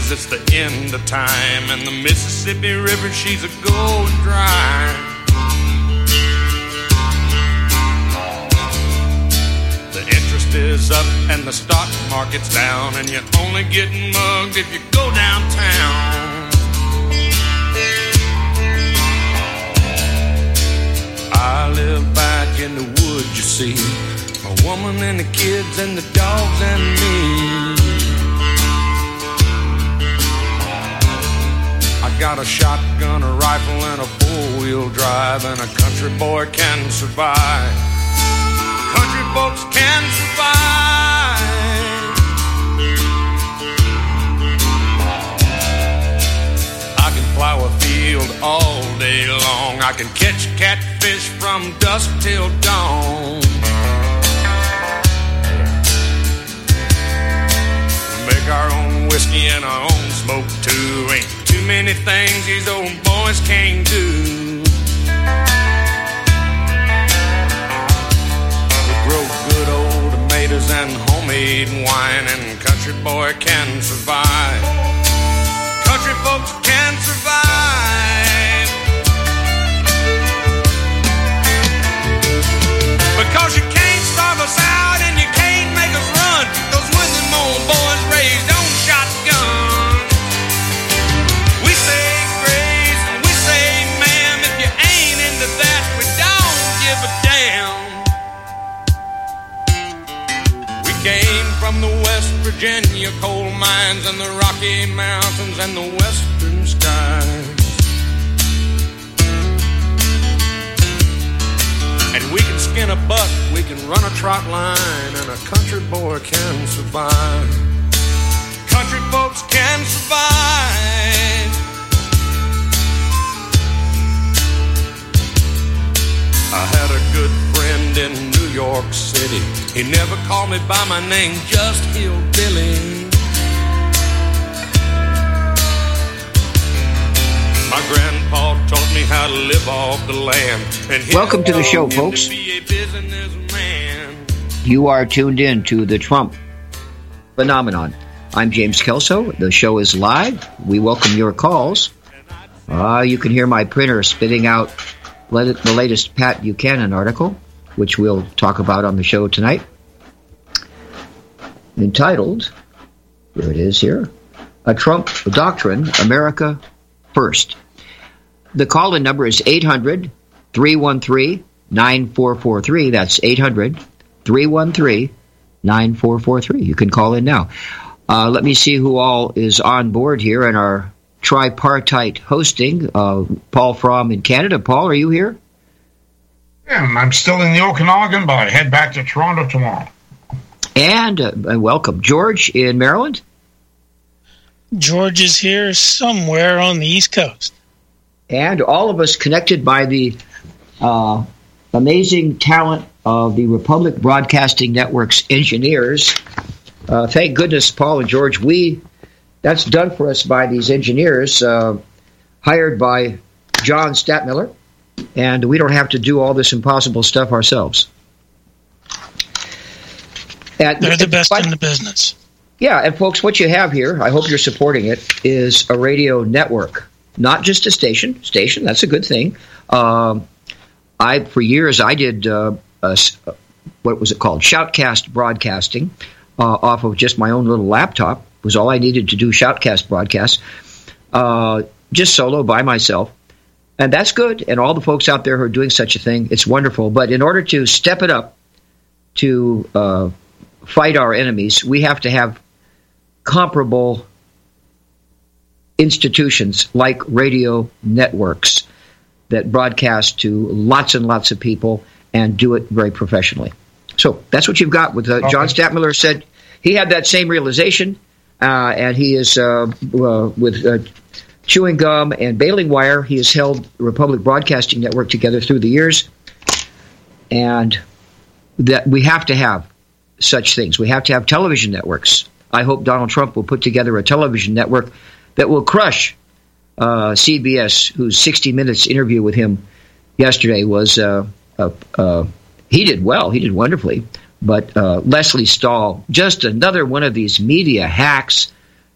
says it's the end of time, and the Mississippi River, she's a going dry. The interest is up and the stock market's down, and you're only getting mugged if you go downtown. I live back in the woods, you see, a woman and the kids and the dogs and me. I got a shotgun, a rifle, and a four-wheel drive, and a country boy can survive. Country folks can survive. I can plow a field all day long. I can catch catfish from dusk till dawn. Make our own whiskey and our own smoke too. Ain't too many things these old boys can't do. We grow good old tomatoes and homemade wine, and country boy can survive. Country folks can survive. Because you can't starve us out and you can't make us run. Those when them old boys raised on shotgun. We say grace and we say ma'am. If you ain't into that, we don't give a damn. We came from the West Virginia coal mines and the Rocky Mountains and the western skies. And we can skin a buck, we can run a trot line, and a country boy can survive. Country folks can survive. I had a good friend in New York City. He never called me by my name, just Hillbilly. My grandpa taught me how to live off the land. And welcome to the show, folks. You are tuned in to the Trump phenomenon. I'm James Kelso. The show is live. We welcome your calls. You can hear my printer spitting out the latest Pat Buchanan article, which we'll talk about on the show tonight, entitled, here it is here, A Trump Doctrine, America First. The call-in number is 800-313-9443. That's 800-313-9443. You can call in now. Let me see who all is on board here in our tripartite hosting. Paul Fromm in Canada. Paul, are you here? Yeah, I'm still in the Okanagan, but I head back to Toronto tomorrow. And welcome. George in Maryland? George is here somewhere on the East Coast. And all of us connected by the amazing talent of the Republic Broadcasting Network's engineers. Thank goodness, Paul and George, that's done for us by these engineers hired by John Statmiller, and we don't have to do all this impossible stuff ourselves. They're the best in the business. Yeah, and folks, what you have here, I hope you're supporting it, is a radio network. Not just a station, that's a good thing. For years, I did, what was it called? Shoutcast broadcasting off of just my own little laptop. Was all I needed to do Shoutcast broadcasts, just solo by myself. And that's good. And all the folks out there who are doing such a thing, it's wonderful. But in order to step it up to fight our enemies, we have to have comparable institutions like radio networks that broadcast to lots and lots of people and do it very professionally. So that's what you've got with John Statmiller said. He had that same realization, and he is with Chewing Gum and Baling Wire. He has held the Republic Broadcasting Network together through the years, and that we have to have such things. We have to have television networks. I hope Donald Trump will put together a television network that will crush CBS, whose 60 Minutes interview with him yesterday was, he did well, he did wonderfully, but Leslie Stahl, just another one of these media hacks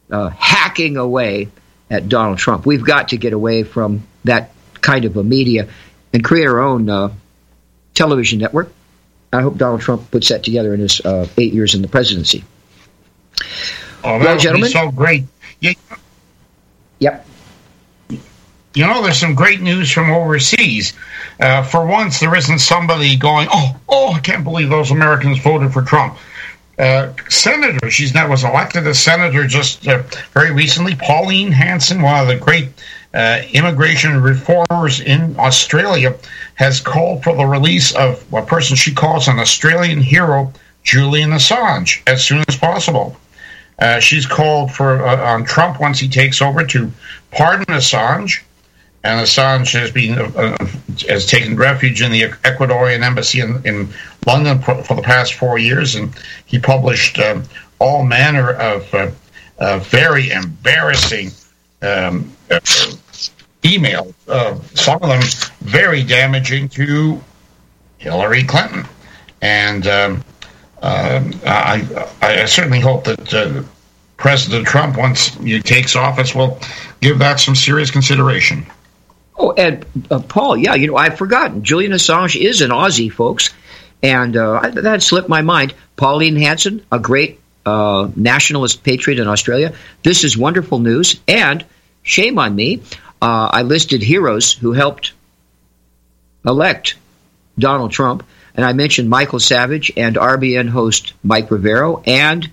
hacking away at Donald Trump. We've got to get away from that kind of a media and create our own television network. I hope Donald Trump puts that together in his 8 years in the presidency. Oh, that would be so great. Yeah. Yep. You know, there's some great news from overseas. For once, there isn't somebody going, oh, I can't believe those Americans voted for Trump. Senator, was elected as senator just very recently. Pauline Hanson, one of the great immigration reformers in Australia, has called for the release of a person she calls an Australian hero, Julian Assange, as soon as possible. She's called for on Trump once he takes over to pardon Assange, and Assange has taken refuge in the Ecuadorian embassy in London for the past 4 years, and he published all manner of very embarrassing emails, some of them very damaging to Hillary Clinton. And I certainly hope that President Trump, once he takes office, will give that some serious consideration. Oh, and Paul, yeah, I've forgotten. Julian Assange is an Aussie, folks, and that slipped my mind. Pauline Hanson, a great nationalist patriot in Australia. This is wonderful news, and shame on me. I listed heroes who helped elect Donald Trump, and I mentioned Michael Savage and RBN host Mike Rivero and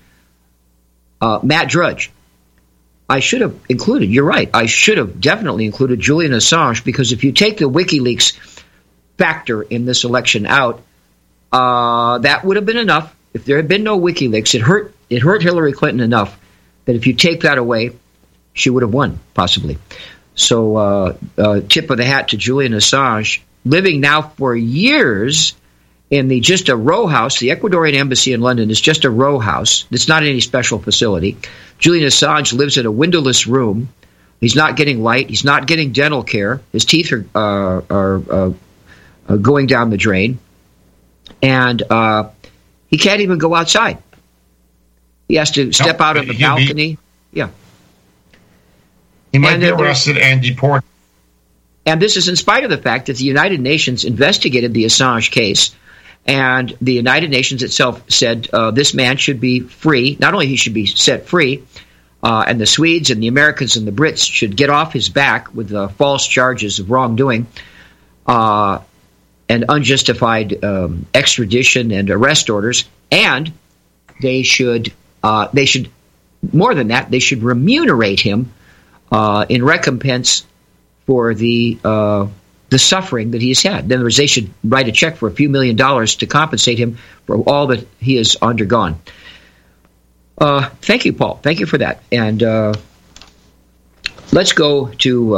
Matt Drudge. I should have included, you're right, I should have definitely included Julian Assange, because if you take the WikiLeaks factor in this election out, that would have been enough. If there had been no WikiLeaks, it hurt Hillary Clinton enough that if you take that away, she would have won, possibly. So tip of the hat to Julian Assange, living now for years in just a row house. The Ecuadorian embassy in London is just a row house. It's not any special facility. Julian Assange lives in a windowless room. He's not getting light. He's not getting dental care. His teeth are going down the drain. And he can't even go outside. He has to step out on the balcony. Yeah. He might be arrested and deported. And this is in spite of the fact that the United Nations investigated the Assange case, and the United Nations itself said this man should be free. Not only he should be set free, and the Swedes and the Americans and the Brits should get off his back with false charges of wrongdoing and unjustified extradition and arrest orders, and they should more than that, they should remunerate him in recompense for the suffering that he's had. In other words, they should write a check for a few $1 million to compensate him for all that he has undergone. Thank you, Paul. Thank you for that. And let's go to,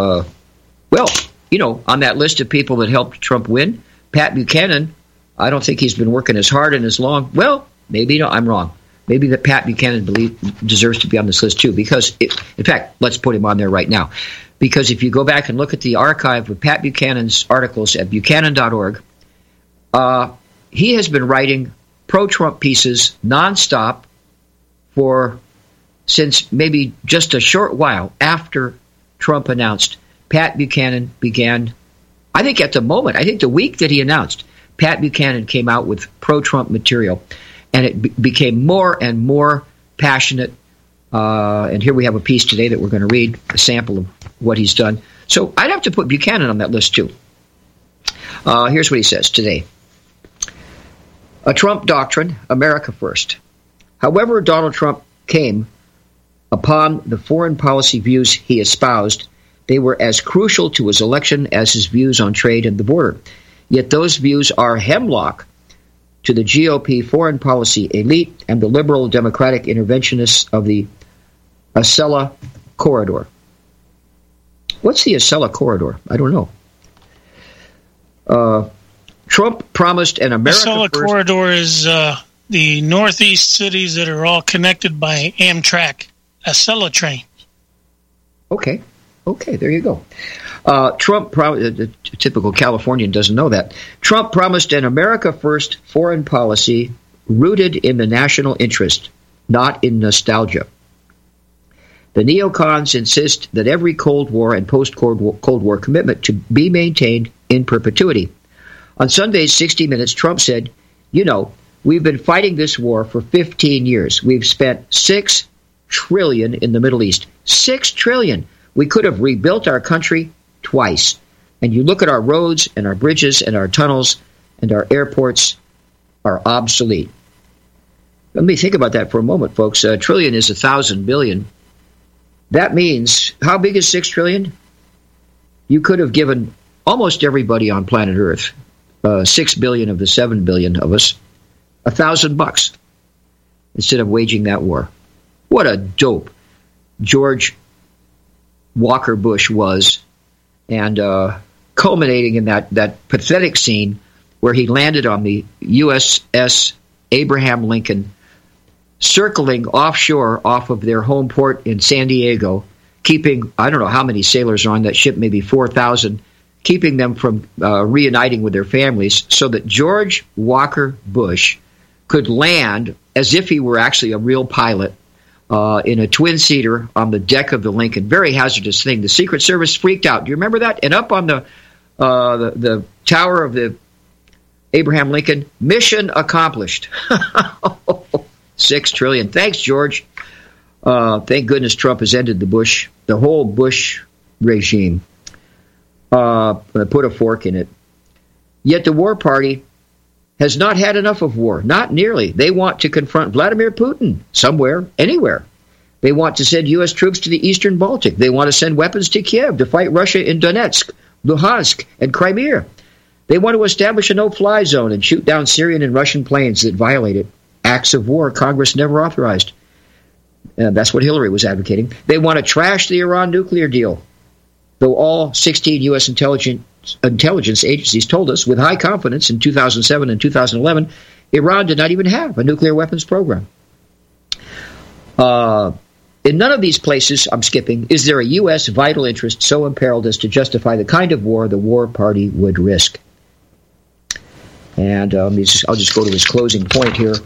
on that list of people that helped Trump win, Pat Buchanan. I don't think he's been working as hard and as long. Well, maybe I'm wrong. Maybe that Pat Buchanan deserves to be on this list too, because, in fact, let's put him on there right now. Because if you go back and look at the archive of Pat Buchanan's articles at Buchanan.org, he has been writing pro-Trump pieces nonstop since maybe just a short while after Trump announced. Pat Buchanan began, I think the week that he announced, Pat Buchanan came out with pro-Trump material, and it became more and more passionate. And here we have a piece today that we're going to read, a sample of what he's done. So I'd have to put Buchanan on that list too. Here's what he says today. A Trump doctrine, America first. However Donald Trump came upon the foreign policy views he espoused, they were as crucial to his election as his views on trade and the border. Yet those views are hemlock to the GOP foreign policy elite and the liberal democratic interventionists of the Acela Corridor. What's the Acela Corridor? I don't know. Trump promised an America Acela first. Corridor is the northeast cities that are all connected by Amtrak, Acela train. Okay, there you go. Trump, the typical Californian doesn't know that. Trump promised an America first foreign policy rooted in the national interest, not in nostalgia. The neocons insist that every Cold War and post-Cold War commitment to be maintained in perpetuity. On Sunday's 60 Minutes, Trump said, we've been fighting this war for 15 years. We've spent $6 trillion in the Middle East. $6 trillion. We could have rebuilt our country twice. And you look at our roads and our bridges and our tunnels and our airports are obsolete. Let me think about that for a moment, folks. A trillion is 1,000 billion. That means, how big is 6 trillion? You could have given almost everybody on planet Earth, 6 billion of the 7 billion of us, $1,000 instead of waging that war. What a dope George Walker Bush was, and culminating in that pathetic scene where he landed on the USS Abraham Lincoln, circling offshore off of their home port in San Diego, keeping, I don't know how many sailors are on that ship, maybe 4,000, keeping them from reuniting with their families so that George Walker Bush could land as if he were actually a real pilot in a twin-seater on the deck of the Lincoln. Very hazardous thing. The Secret Service freaked out. Do you remember that? And up on the tower of the Abraham Lincoln, mission accomplished. 6 trillion. Thanks, George. Thank goodness Trump has ended the whole Bush regime. Put a fork in it. Yet the war party has not had enough of war. Not nearly. They want to confront Vladimir Putin somewhere, anywhere. They want to send U.S. troops to the eastern Baltic. They want to send weapons to Kiev to fight Russia in Donetsk, Luhansk, and Crimea. They want to establish a no-fly zone and shoot down Syrian and Russian planes that violate it. Acts of war Congress never authorized. That's what Hillary was advocating. They want to trash the Iran nuclear deal, though all 16 U.S. intelligence agencies told us with high confidence in 2007 and 2011, Iran did not even have a nuclear weapons program. In none of these places, I'm skipping, is there a U.S. vital interest so imperiled as to justify the kind of war the war party would risk. And I'll just go to his closing point here.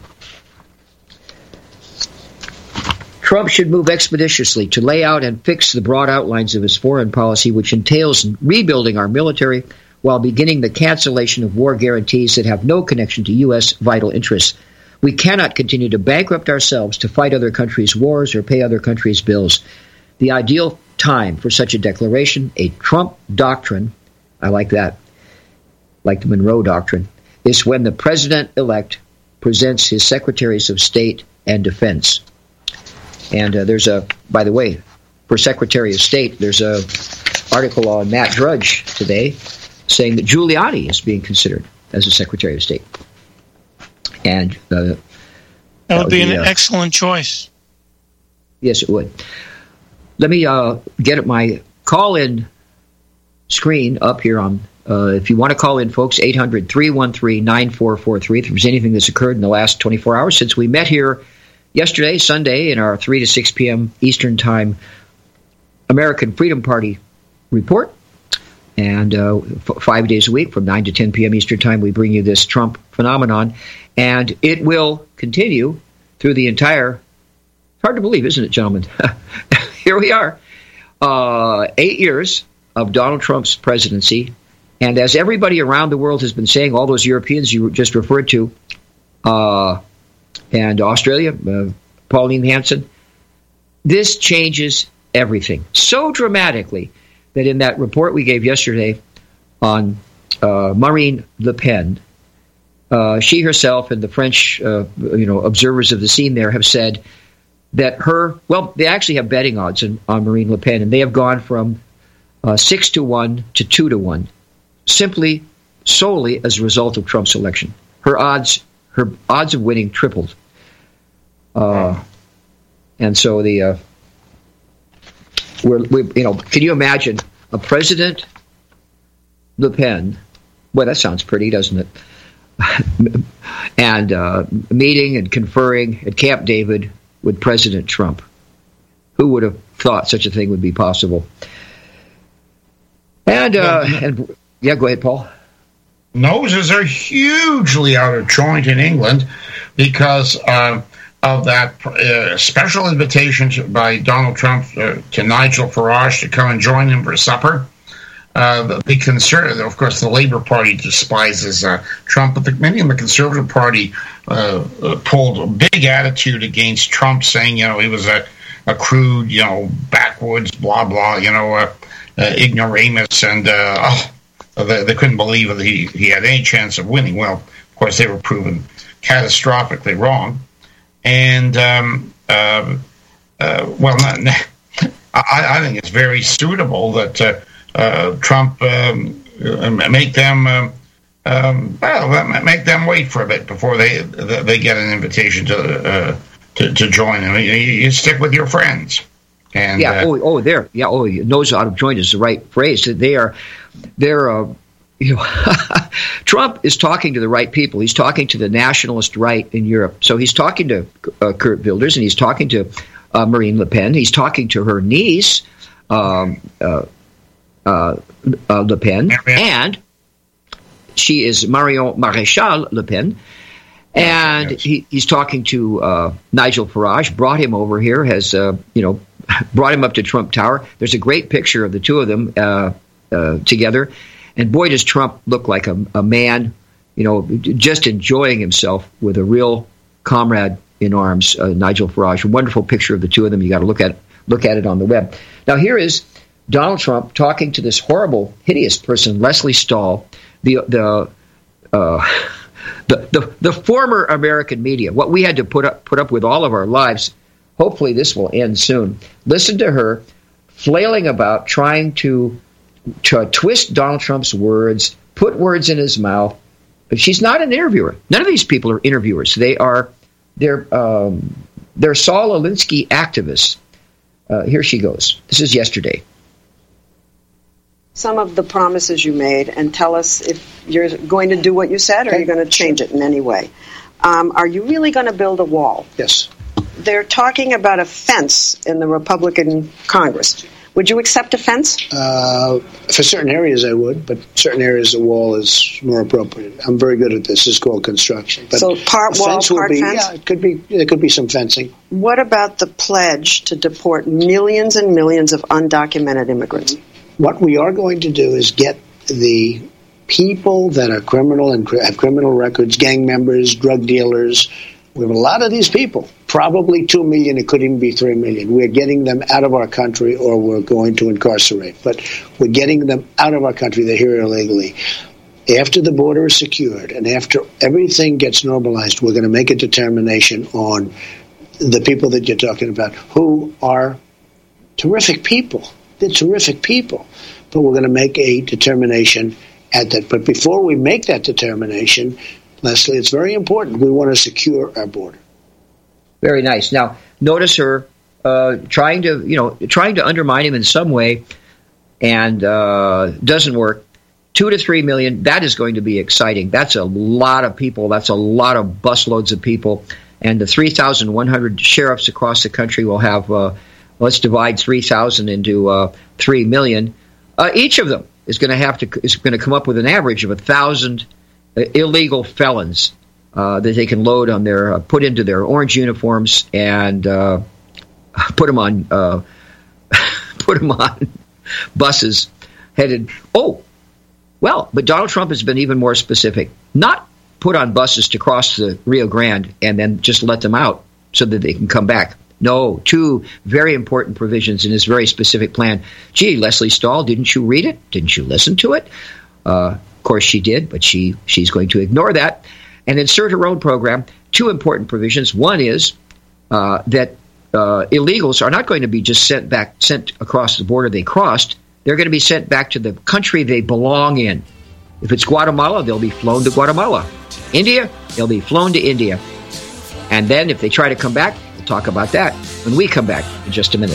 Trump should move expeditiously to lay out and fix the broad outlines of his foreign policy, which entails rebuilding our military while beginning the cancellation of war guarantees that have no connection to U.S. vital interests. We cannot continue to bankrupt ourselves to fight other countries' wars or pay other countries' bills. The ideal time for such a declaration, a Trump doctrine, I like that, like the Monroe Doctrine, is when the president-elect presents his secretaries of state and defense. And by the way, for Secretary of State, there's a article on Matt Drudge today saying that Giuliani is being considered as a Secretary of State. And that would be an excellent choice. Yes, it would. Let me get at my call-in screen up here on. If you want to call in, folks, 800-313-9443. If there's anything that's occurred in the last 24 hours since we met here yesterday, Sunday, in our 3 to 6 p.m. Eastern Time American Freedom Party report. And 5 days a week from 9 to 10 p.m. Eastern Time, we bring you this Trump phenomenon. And it will continue through the entire, hard to believe, isn't it, gentlemen? Here we are, 8 years of Donald Trump's presidency. And as everybody around the world has been saying, all those Europeans you just referred to, and Australia, Pauline Hanson, this changes everything so dramatically that in that report we gave yesterday on Marine Le Pen, she herself and the French observers of the scene there have said that they actually have betting odds on Marine Le Pen, and they have gone from 6-1 to 2-1, solely as a result of Trump's election. Her odds of winning tripled. And so can you imagine a President Le Pen? Well, that sounds pretty, doesn't it? And meeting and conferring at Camp David with President Trump. Who would have thought such a thing would be possible? And yeah, go ahead, Paul. Noses are hugely out of joint in England because of that special invitation by Donald Trump to Nigel Farage to come and join him for supper. Of course, the Labour Party despises Trump, but many in the Conservative Party pulled a big attitude against Trump, saying, he was a crude, backwoods, blah, blah, ignoramus, and they couldn't believe that he had any chance of winning. Well, of course, they were proven catastrophically wrong. And, I think it's very suitable that Trump make them wait for a bit before they get an invitation to join him. You stick with your friends. And knows how to join is the right phrase. They're Trump is talking to the right people. He's talking to the nationalist right in Europe. So he's talking to Kurt Wilders, and he's talking to Marine Le Pen. He's talking to her niece, Le Pen, and she is Marion Maréchal Le Pen. And he's talking to Nigel Farage, brought him over here, has brought him up to Trump Tower. There's a great picture of the two of them together. And boy, does Trump look like a man, just enjoying himself with a real comrade in arms, Nigel Farage. A wonderful picture of the two of them. You got to look at it on the web. Now here is Donald Trump talking to this horrible, hideous person, Lesley Stahl, the former American media. What we had to put up with all of our lives. Hopefully, this will end soon. Listen to her flailing about, trying to twist Donald Trump's words, put words in his mouth. But she's not an interviewer. None of these people are interviewers. They're Saul Alinsky activists. Here she goes. This is yesterday. Some of the promises you made, and tell us if you're going to do what you said or you're going to change it in any way. Are you really going to build a wall? Yes. They're talking about a fence in the Republican Congress. Would you accept a fence? For certain areas, I would, but certain areas, the wall is more appropriate. I'm very good at this. It's called construction. But so part wall, part fence? Yeah, it could be. There could be some fencing. What about the pledge to deport millions and millions of undocumented immigrants? What we are going to do is get the people that are criminal and have criminal records, gang members, drug dealers. We have a lot of these people, probably 2 million, it could even be 3 million. We're getting them out of our country, or we're going to incarcerate. But we're getting them out of our country. They're here illegally. After the border is secured and after everything gets normalized, we're going to make a determination on the people that you're talking about, who are terrific people. They're terrific people. But we're going to make a determination at that. But before we make that determination, Lesley, it's very important. We want to secure our border. Very nice. Now, notice her trying to undermine him in some way, and doesn't work. 2 to 3 million. That is going to be exciting. That's a lot of people. That's a lot of busloads of people. And the 3,100 sheriffs across the country will have. Let's divide 3,000 into 3 million. Each of them is going to come up with an average of 1,000 illegal felons that they can load on put into their orange uniforms and put them on buses headed. Oh, well, but Donald Trump has been even more specific. Not put on buses to cross the Rio Grande and then just let them out so that they can come back. No, 2 very important provisions in his very specific plan. Gee, Lesley Stahl, didn't you read it? Didn't you listen to it? Of course she did, but she's going to ignore that and insert her own program. 2 important provisions. One is that illegals are not going to be just sent across the border they crossed. They're going to be sent back to the country they belong in. If it's Guatemala, they'll be flown to Guatemala. India, they'll be flown to India. And then if they try to come back, we'll talk about that when we come back in just a minute.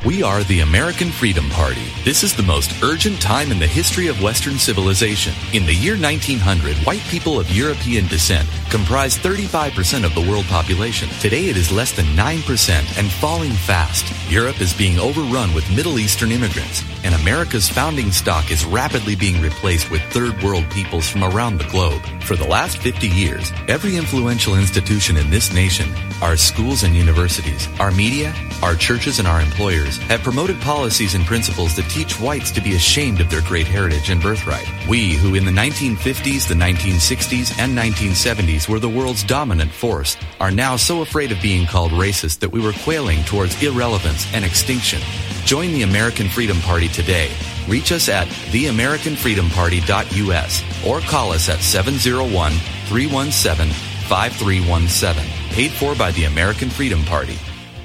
We are the American Freedom Party. This is the most urgent time in the history of Western civilization. In the year 1900, white people of European descent comprised 35% of the world population. Today it is less than 9% and falling fast. Europe is being overrun with Middle Eastern immigrants, and America's founding stock is rapidly being replaced with third world peoples from around the globe. For the last 50 years, every influential institution in this nation, our schools and universities, our media, our churches, and our employers have promoted policies and principles that teach whites to be ashamed of their great heritage and birthright. We, who in the 1950s, the 1960s, and 1970s were the world's dominant force, are now so afraid of being called racist that we were quailing towards irrelevance and extinction. Join the American Freedom Party today. Reach us at theamericanfreedomparty.us or call us at 701-317-5317. Paid for by the American Freedom Party.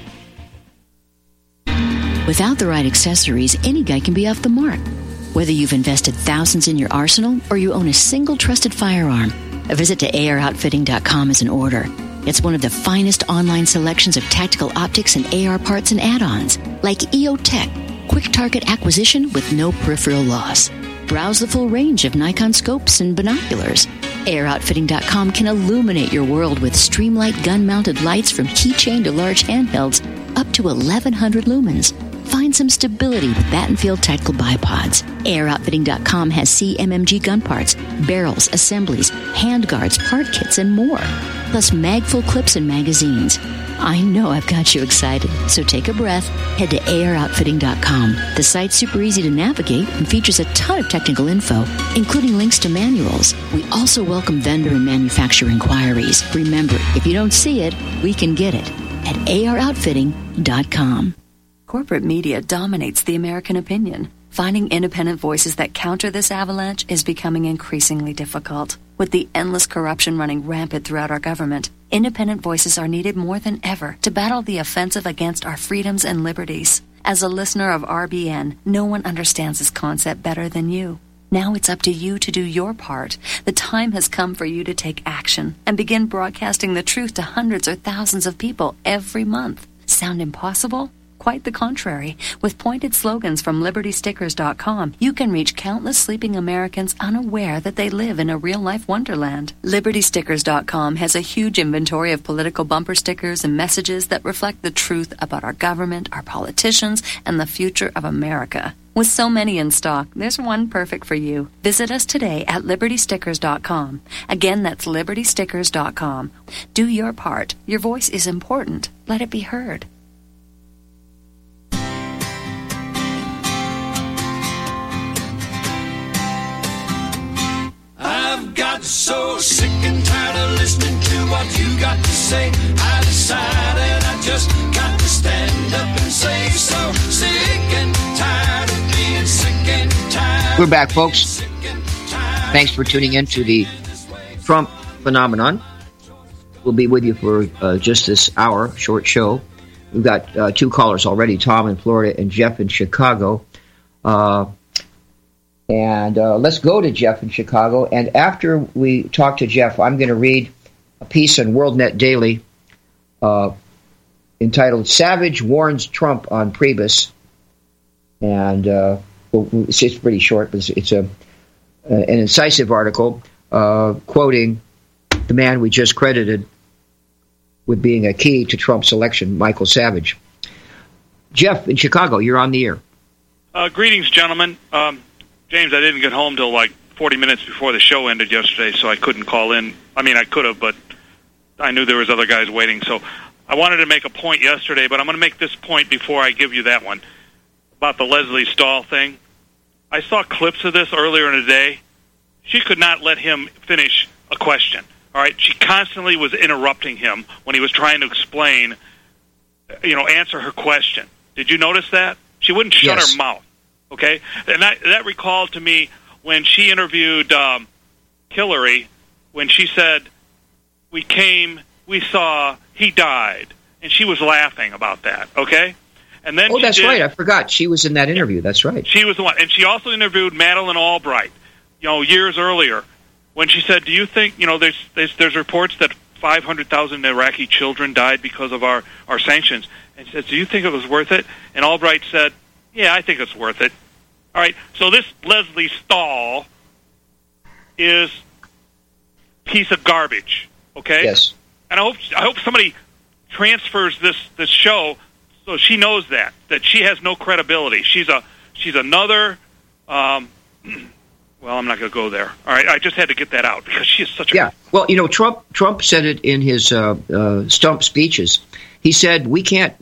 Without the right accessories, any guy can be off the mark. Whether you've invested thousands in your arsenal or you own a single trusted firearm, a visit to AROutfitting.com is in order. It's one of the finest online selections of tactical optics and AR parts and add-ons, like EOTech, quick target acquisition with no peripheral loss. Browse the full range of Nikon scopes and binoculars. AROutfitting.com can illuminate your world with Streamlight gun-mounted lights from keychain to large handhelds up to 1,100 lumens. Find some stability with Battenfield Tactical Bipods. AirOutfitting.com has CMMG gun parts, barrels, assemblies, handguards, part kits, and more. Plus mag-full clips and magazines. I know I've got you excited, so take a breath. Head to AirOutfitting.com. The site's super easy to navigate and features a ton of technical info, including links to manuals. We also welcome vendor and manufacturer inquiries. Remember, if you don't see it, we can get it at AirOutfitting.com. Corporate media dominates the American opinion. Finding independent voices that counter this avalanche is becoming increasingly difficult. With the endless corruption running rampant throughout our government, independent voices are needed more than ever to battle the offensive against our freedoms and liberties. As a listener of RBN, no one understands this concept better than you. Now it's up to you to do your part. The time has come for you to take action and begin broadcasting the truth to hundreds or thousands of people every month. Sound impossible? Quite the contrary. With pointed slogans from LibertyStickers.com, you can reach countless sleeping Americans unaware that they live in a real-life wonderland. LibertyStickers.com has a huge inventory of political bumper stickers and messages that reflect the truth about our government, our politicians, and the future of America. With so many in stock, there's one perfect for you. Visit us today at LibertyStickers.com. Again, that's LibertyStickers.com. Do your part. Your voice is important. Let it be heard. I've got so sick and tired of listening to what you got to say. I decided I just got to stand up and say so. Sick and tired of being sick and tired. We're back, folks. Thanks for tuning in to the Trump Phenomenon. We'll be with you for just this hour, short show. We've got two callers already, Tom in Florida and Jeff in Chicago. And let's go to Jeff in Chicago. And after we talk to Jeff, I'm going to read a piece on WorldNet Daily entitled "Savage Warns Trump on Priebus." And it's pretty short, but it's an incisive article quoting the man we just credited with being a key to Trump's election, Michael Savage. Jeff in Chicago, you're on the air. Greetings, gentlemen. James, I didn't get home till like 40 minutes before the show ended yesterday, so I couldn't call in. I mean, I could have, but I knew there was other guys waiting. So I wanted to make a point yesterday, but I'm going to make this point before I give you that one, about the Leslie Stahl thing. I saw clips of this earlier in the day. She could not let him finish a question. All right, she constantly was interrupting him when he was trying to explain, answer her question. Did you notice that? She wouldn't shut her mouth. Okay, and that recalled to me when she interviewed Hillary, when she said, we saw, he died, and she was laughing about that, okay? And then that's right, I forgot. She was in that interview, that's right. She was the one, and she also interviewed Madeleine Albright, years earlier, when she said, do you think, there's reports that 500,000 Iraqi children died because of our sanctions. And he said, do you think it was worth it? And Albright said, yeah, I think it's worth it. All right, so this Leslie Stahl is a piece of garbage, okay? Yes. And I hope somebody transfers this show so she knows that she has no credibility. She's another, well, I'm not going to go there. All right, I just had to get that out because she is such a... Yeah, well, Trump said it in his stump speeches. He said, we can't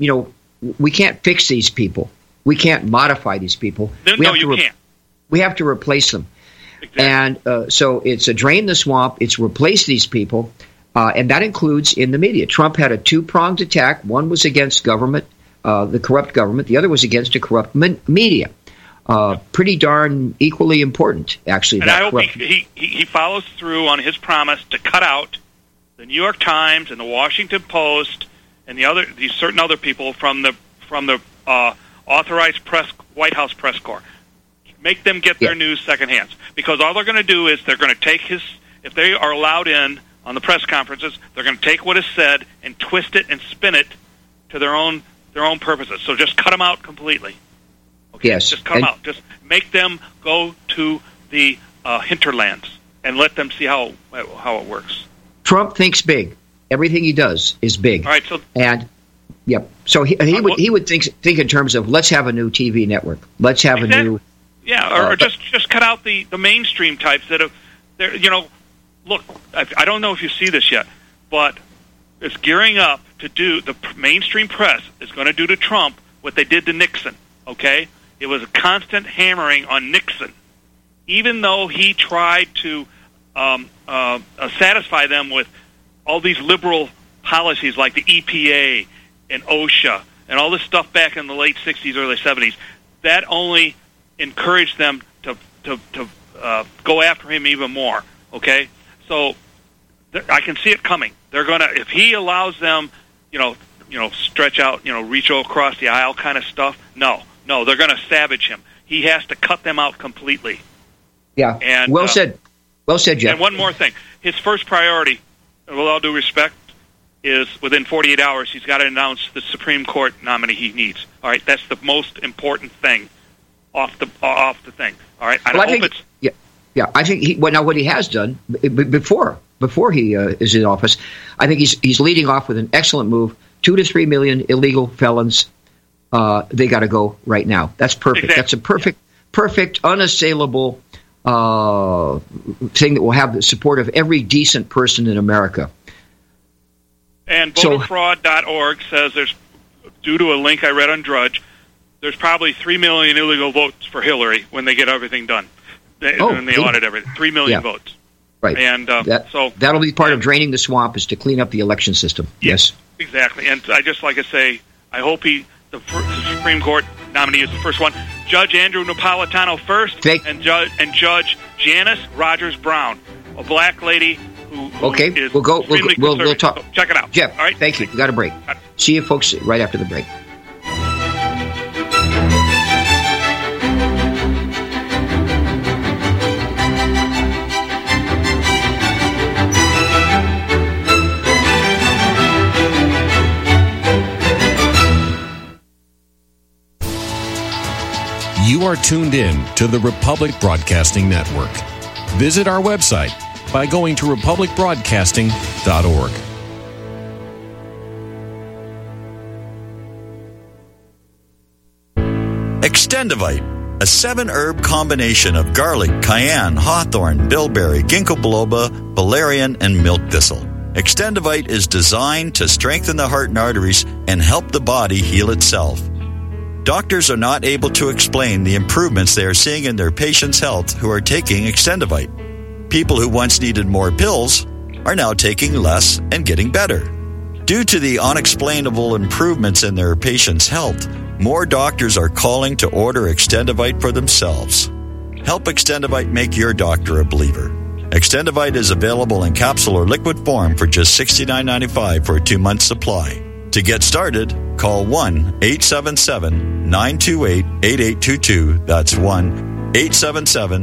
fix these people. We can't modify these people. You can't. We have to replace them. Exactly. And so it's a drain the swamp. It's replace these people, and that includes in the media. Trump had a two-pronged attack. One was against government, the corrupt government. The other was against a corrupt media. Pretty darn equally important, actually. And I hope he follows through on his promise to cut out the New York Times and the Washington Post and these certain other people from the authorized White House press corps. Make them get their news secondhand, because all they're going to do is they're going to take if they are allowed in on the press conferences, they're going to take what is said and twist it and spin it to their own purposes. So just cut them out completely. Okay? Yes. Just cut them out. Just make them go to the hinterlands and let them see how it works. Trump thinks big. Everything he does is big. All right. So So he would think in terms of let's have a new TV network. Let's have a new. Yeah, or just cut out the mainstream types that have, look, I don't know if you see this yet, but it's gearing up to do, the mainstream press is going to do to Trump what they did to Nixon, okay? It was a constant hammering on Nixon, even though he tried to satisfy them with all these liberal policies like the EPA and OSHA and all this stuff back in the late 60s, early 70s. That only encourage them to go after him even more. Okay, so I can see it coming. They're gonna, if he allows them, stretch out, reach across the aisle kind of stuff. No, they're gonna savage him. He has to cut them out completely. Yeah. And well said, Jeff. And one more thing: his first priority, with all due respect, is within 48 hours he's got to announce the Supreme Court nominee he needs. All right, that's the most important thing. Off the thing. All right. I think what he has done before he is in office, I think he's leading off with an excellent move. 2 to 3 million illegal felons. They got to go right now. That's perfect. Exactly. That's a perfect, unassailable thing that will have the support of every decent person in America. And voterfraud.org says there's, due to a link I read on Drudge, there's probably 3 million illegal votes for Hillary when they get everything done. When they audit everything. 3 million votes. Right. And so that'll be part of draining the swamp, is to clean up the election system. Yes. Exactly. And I just, like I say, I hope the Supreme Court nominee is the first one. Judge Andrew Napolitano first, and Judge Janice Rogers Brown, a black lady who is we'll talk. So check it out. Jeff, all right? Thank you. We got a break. See you folks right after the break. You are tuned in to the Republic Broadcasting Network. Visit our website by going to republicbroadcasting.org. Extendivite, a 7-herb combination of garlic, cayenne, hawthorn, bilberry, ginkgo biloba, valerian, and milk thistle. Extendivite is designed to strengthen the heart and arteries and help the body heal itself. Doctors are not able to explain the improvements they are seeing in their patients' health who are taking Extendivite. People who once needed more pills are now taking less and getting better. Due to the unexplainable improvements in their patients' health, more doctors are calling to order Extendivite for themselves. Help Extendivite make your doctor a believer. Extendivite is available in capsule or liquid form for just $69.95 for a 2-month supply. To get started, call 1-877-928-8822. That's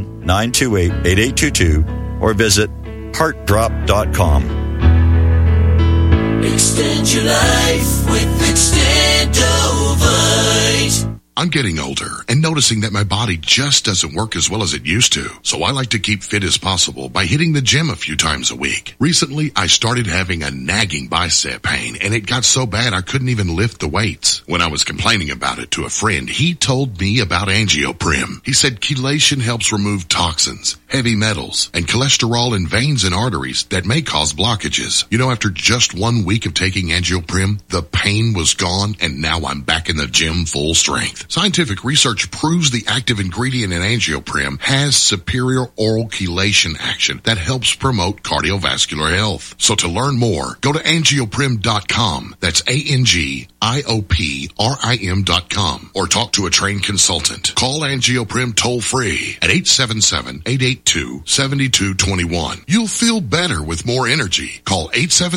1-877-928-8822. Or visit heartdrop.com. Extend your life with Extendovite. I'm getting older and noticing that my body just doesn't work as well as it used to. So I like to keep fit as possible by hitting the gym a few times a week. Recently, I started having a nagging bicep pain, and it got so bad I couldn't even lift the weights. When I was complaining about it to a friend, he told me about Angioprim. He said chelation helps remove toxins, heavy metals, and cholesterol in veins and arteries that may cause blockages. You know, after just 1 week of taking Angioprim, the pain was gone, and now I'm back in the gym full strength. Scientific research proves the active ingredient in Angioprim has superior oral chelation action that helps promote cardiovascular health. So to learn more, go to angioprim.com. That's ANGIOPRIM.com, or talk to a trained consultant. Call Angioprim toll free at 877-882-7221. You'll feel better with more energy. Call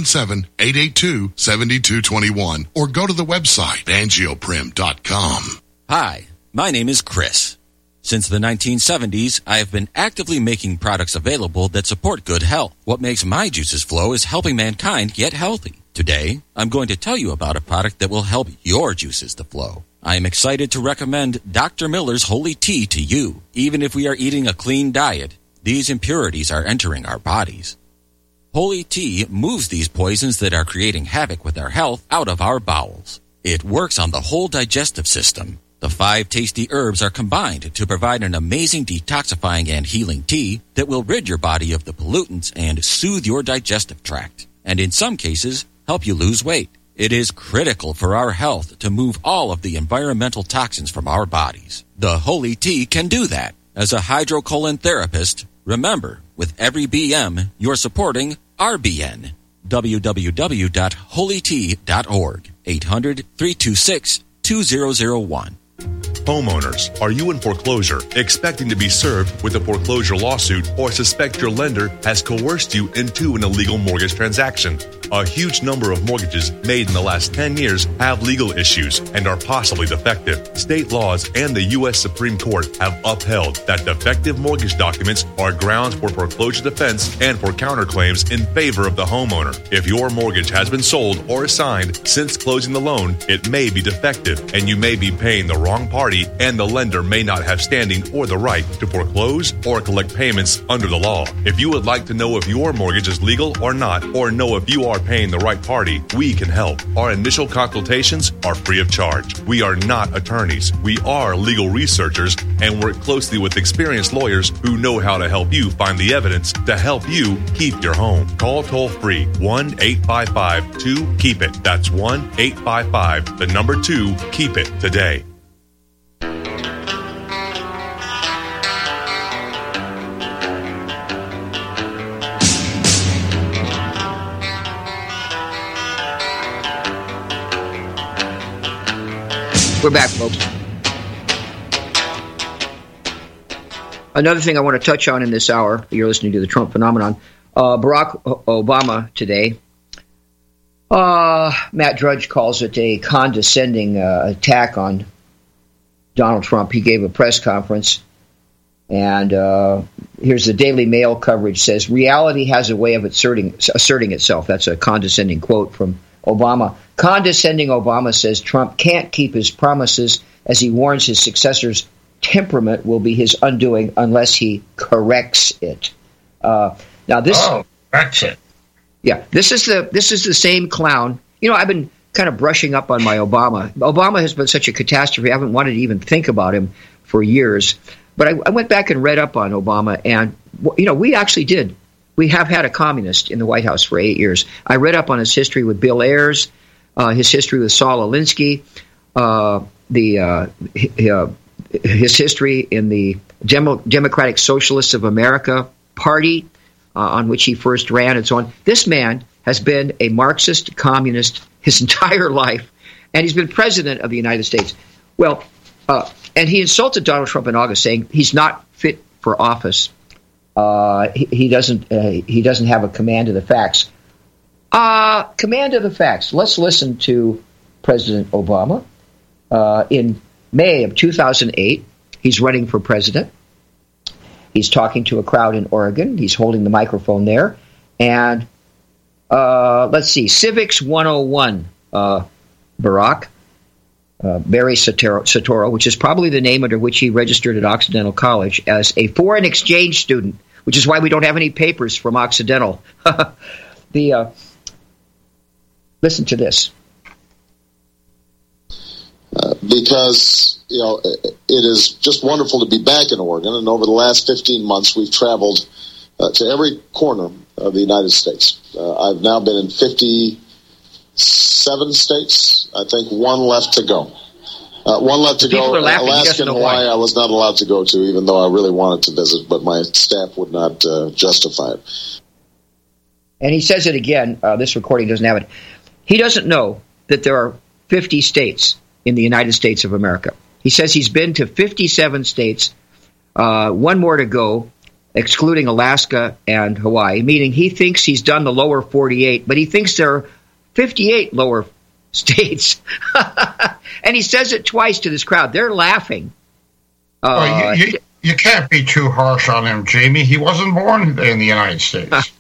877-882-7221 or go to the website angioprim.com. Hi, my name is Chris. Since the 1970s, I have been actively making products available that support good health. What makes my juices flow is helping mankind get healthy. Today, I'm going to tell you about a product that will help your juices to flow. I am excited to recommend Dr. Miller's Holy Tea to you. Even if we are eating a clean diet, these impurities are entering our bodies. Holy Tea moves these poisons that are creating havoc with our health out of our bowels. It works on the whole digestive system. The 5 tasty herbs are combined to provide an amazing detoxifying and healing tea that will rid your body of the pollutants and soothe your digestive tract, and in some cases, help you lose weight. It is critical for our health to move all of the environmental toxins from our bodies. The Holy Tea can do that. As a hydrocolon therapist, remember, with every BM, you're supporting RBN. www.holytea.org. 800-326-2001. Homeowners, are you in foreclosure, expecting to be served with a foreclosure lawsuit, or suspect your lender has coerced you into an illegal mortgage transaction? A huge number of mortgages made in the last 10 years have legal issues and are possibly defective. State laws and the U.S. Supreme Court have upheld that defective mortgage documents are grounds for foreclosure defense and for counterclaims in favor of the homeowner. If your mortgage has been sold or assigned since closing the loan, it may be defective, and you may be paying the wrong party, and the lender may not have standing or the right to foreclose or collect payments under the law. If you would like to know if your mortgage is legal or not, or know if you are paying the right party, we can help. Our initial consultations are free of charge. We are not attorneys. We are legal researchers and work closely with experienced lawyers who know how to help you find the evidence to help you keep your home. Call toll free 1-855-2-KEEP-IT. That's 1-855-2-KEEP-IT today. We're back, folks. Another thing I want to touch on in this hour, you're listening to the Trump Phenomenon, Barack Obama today, Matt Drudge calls it a condescending attack on Donald Trump. He gave a press conference, and here's the Daily Mail coverage, says, reality has a way of asserting itself. That's a condescending quote from Obama. Condescending Obama says Trump can't keep his promises, as he warns his successor's temperament will be his undoing unless he corrects it. Now this, that's it. Yeah, this is the same clown. You know, I've been kind of brushing up on my Obama. Obama has been such a catastrophe. I haven't wanted to even think about him for years. But I went back and read up on Obama, and you know, we actually did. We have had a communist in the White House for 8 years. I read up on his history with Bill Ayers, his history with Saul Alinsky, his history in the Democratic Socialists of America Party, on which he first ran, and so on. This man has been a Marxist communist his entire life, and he's been president of the United States. Well, and he insulted Donald Trump in August, saying he's not fit for office. He doesn't have a command of the facts. Command of the facts. Let's listen to President Obama. In May of 2008, he's running for president. He's talking to a crowd in Oregon. He's holding the microphone there. And Let's see, Civics 101, Barack. Barry Soetoro, which is probably the name under which he registered at Occidental College as a foreign exchange student, which is why we don't have any papers from Occidental. Listen to this. Because, it is just wonderful to be back in Oregon, and over the last 15 months we've traveled to every corner of the United States. I've now been in 57 states. I think one left to go. Alaska and Hawaii I was not allowed to go to, even though I really wanted to visit, but my staff would not justify it. And he says it again. This recording doesn't have it. He doesn't know that there are 50 states in the United States of America. He says he's been to 57 states, one more to go, excluding Alaska and Hawaii, meaning he thinks he's done the lower 48, but he thinks there are 58 lower states. And he says it twice to this crowd. They're laughing. You can't be too harsh on him, Jamie. He wasn't born in the United States.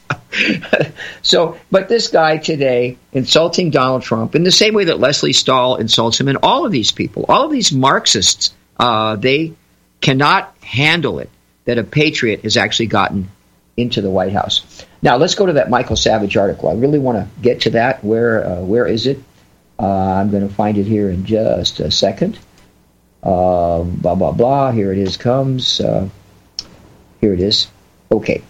But this guy today insulting Donald Trump in the same way that Leslie Stahl insults him, and all of these people, all of these Marxists, they cannot handle it that a patriot has actually gotten into the White House. Now, let's go to that Michael Savage article. I really want to get to that. Where is it? I'm going to find it here in just a second. Blah, blah, blah. Here it is comes. Here it is. Okay.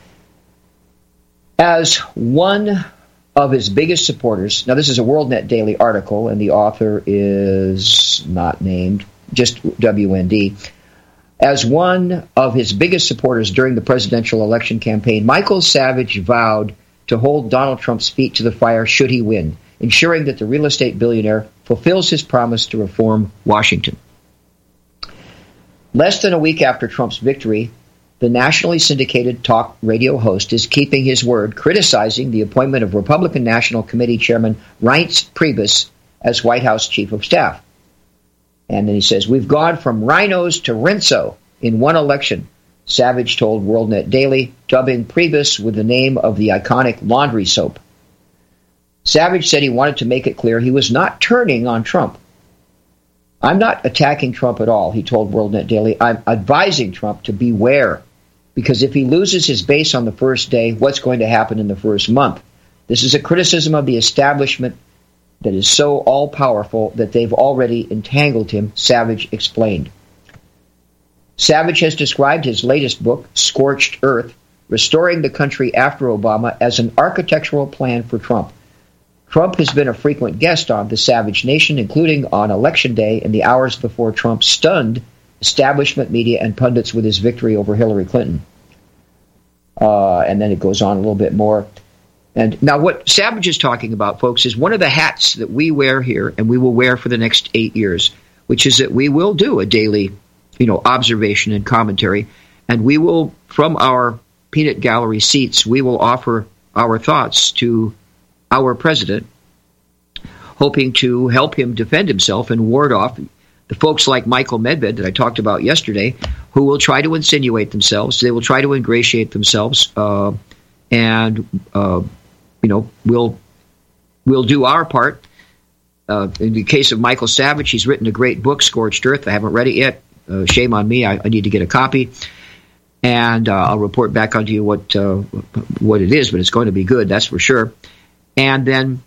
As one of his biggest supporters, now this is a WorldNet Daily article, and the author is not named, just WND. As one of his biggest supporters during the presidential election campaign, Michael Savage vowed to hold Donald Trump's feet to the fire should he win, ensuring that the real estate billionaire fulfills his promise to reform Washington. Less than a week after Trump's victory, the nationally syndicated talk radio host is keeping his word, criticizing the appointment of Republican National Committee Chairman Reince Priebus as White House Chief of Staff. And then he says, "We've gone from rhinos to Rinso in one election," Savage told WorldNet Daily, dubbing Priebus with the name of the iconic laundry soap. Savage said he wanted to make it clear he was not turning on Trump. "I'm not attacking Trump at all," he told WorldNet Daily. "I'm advising Trump to beware, because if he loses his base on the first day, what's going to happen in the first month? This is a criticism of the establishment that is so all-powerful that they've already entangled him," Savage explained. Savage has described his latest book, Scorched Earth, Restoring the Country After Obama, as an architectural plan for Trump. Trump has been a frequent guest on The Savage Nation, including on Election Day and the hours before Trump stunned establishment media and pundits with his victory over Hillary Clinton. And then it goes on a little bit more. And now what Savage is talking about, folks, is one of the hats that we wear here and we will wear for the next 8 years, which is that we will do a daily, observation and commentary. And we will, from our peanut gallery seats, we will offer our thoughts to our president, hoping to help him defend himself and ward off the folks like Michael Medved that I talked about yesterday, who will try to insinuate themselves. They will try to ingratiate themselves, and we'll do our part. In the case of Michael Savage, he's written a great book, Scorched Earth. I haven't read it yet. Shame on me. I need to get a copy. And I'll report back on to you what it is, but it's going to be good, that's for sure. And then,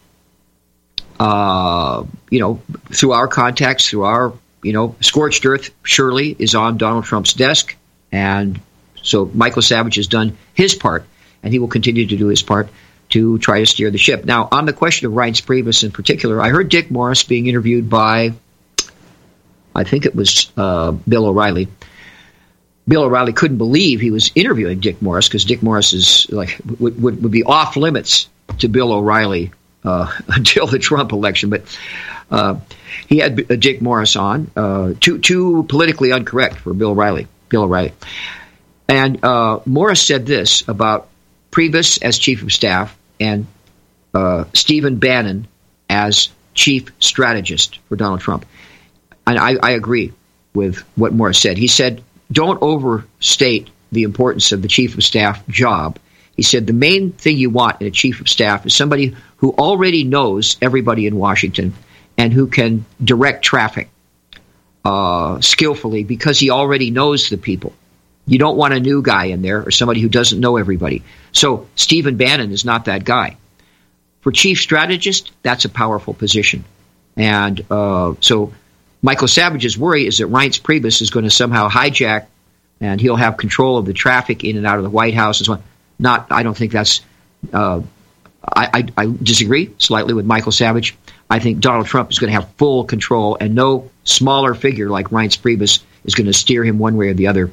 through our contacts, through our, Scorched Earth surely is on Donald Trump's desk. And so Michael Savage has done his part, and he will continue to do his part to try to steer the ship. Now, on the question of Reince Priebus in particular, I heard Dick Morris being interviewed by, I think it was Bill O'Reilly. Bill O'Reilly couldn't believe he was interviewing Dick Morris, because Dick Morris is would be off limits to Bill O'Reilly until the Trump election. But he had Dick Morris on, too politically incorrect for Bill O'Reilly. And Morris said this about Priebus as chief of staff and Stephen Bannon as chief strategist for Donald Trump. And I agree with what Morris said. He said, don't overstate the importance of the chief of staff job. He said the main thing you want in a chief of staff is somebody who already knows everybody in Washington and who can direct traffic skillfully because he already knows the people. You don't want a new guy in there or somebody who doesn't know everybody. So Stephen Bannon is not that guy. For chief strategist, that's a powerful position. And so Michael Savage's worry is that Reince Priebus is going to somehow hijack and he'll have control of the traffic in and out of the White House and so on. I don't think that's I disagree slightly with Michael Savage. I think Donald Trump is going to have full control and no smaller figure like Reince Priebus is going to steer him one way or the other.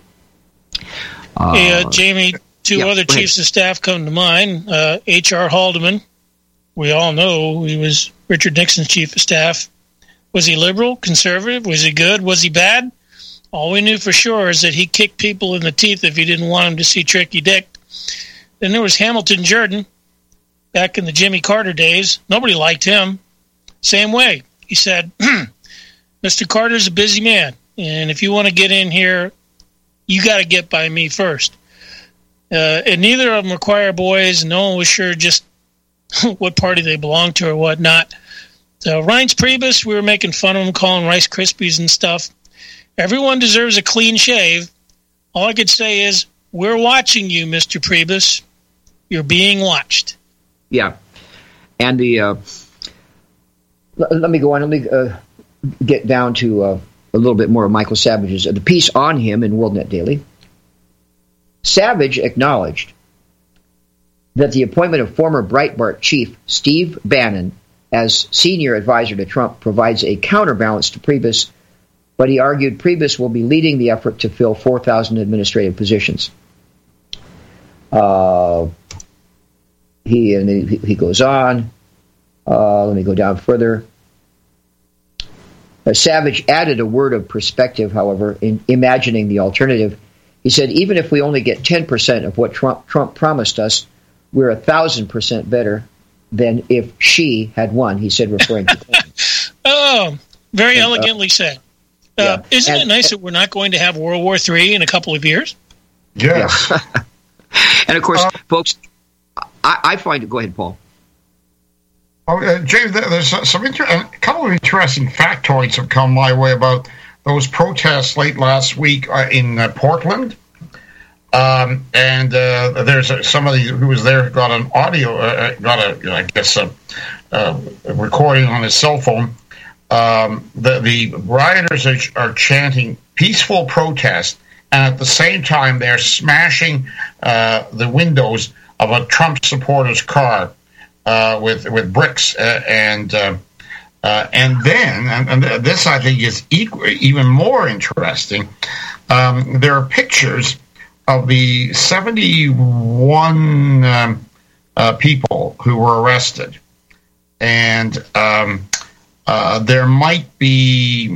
Jamie, two other chiefs of staff come to mind. H.R. Haldeman. We all know he was Richard Nixon's chief of staff. Was he liberal, conservative? Was he good? Was he bad? All we knew for sure is that he kicked people in the teeth if he didn't want them to see Tricky Dick. Then there was Hamilton Jordan, back in the Jimmy Carter days. Nobody liked him. Same way. He said, Mr. Carter's a busy man, and if you want to get in here, you got to get by me first. And neither of them were choir boys. No one was sure just what party they belonged to or whatnot. So Reince Priebus, we were making fun of him, calling Rice Krispies and stuff. Everyone deserves a clean shave. All I could say is, we're watching you, Mr. Priebus. You're being watched. Yeah. And the let me go on. Let me get down to a little bit more of Michael Savage's the piece on him in WorldNet Daily. Savage acknowledged that the appointment of former Breitbart chief Steve Bannon as senior advisor to Trump provides a counterbalance to Priebus, but he argued Priebus will be leading the effort to fill 4,000 administrative positions. He goes on. Let me go down further. Savage added a word of perspective, however, in imagining the alternative. He said, even if we only get 10% of what Trump promised us, we're 1,000% better than if she had won, he said, referring to Clinton. Oh, very elegantly said. Isn't it nice that we're not going to have World War III in a couple of years? Yeah. And, of course, folks, I find it... Go ahead, Paul. Jay, there's a couple of interesting factoids have come my way about those protests late last week in Portland. And there's somebody who was there got an audio, a recording on his cell phone. The rioters are chanting peaceful protest, and at the same time they're smashing the windows of a Trump supporter's car with bricks, and then this I think is even more interesting. There are pictures of the 71 people who were arrested, and there might be